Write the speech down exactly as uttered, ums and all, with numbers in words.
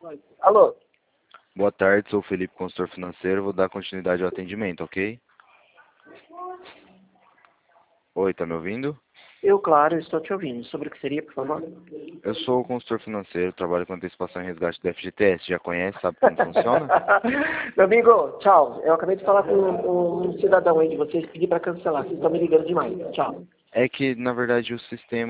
Alô? Boa tarde, sou o Felipe, consultor financeiro. Vou dar continuidade ao atendimento, ok? Oi, tá me ouvindo? Eu, claro, estou te ouvindo. Sobre o que seria, por favor? Eu sou o consultor financeiro, trabalho com antecipação e resgate do F G T S. Já conhece, sabe como funciona? Meu amigo, tchau. Eu acabei de falar com um, um cidadão aí de vocês, pedi para cancelar. Vocês estão me ligando demais. Tchau. É que, na verdade, o sistema